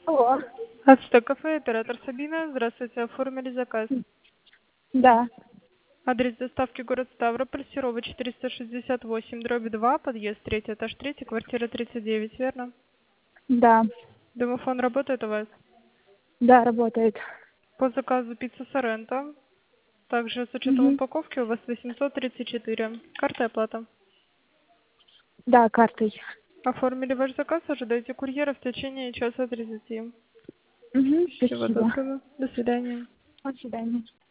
Алло. Ацтек кафе, оператор Сабина. Здравствуйте, оформили заказ. Да, Адрес доставки город Ставрополь, Серова 468, дробь 2, подъезд 3, этаж 3, квартира 39, верно? да, Домофон работает у вас? да, работает. По заказу пицца Соренто. Также с учетом Угу. упаковки у вас 834. Карта и оплата. Да, картой. Оформили ваш заказ, ожидайте курьера в течение часа 30. Угу, Всего спасибо. доброго. До свидания. До свидания.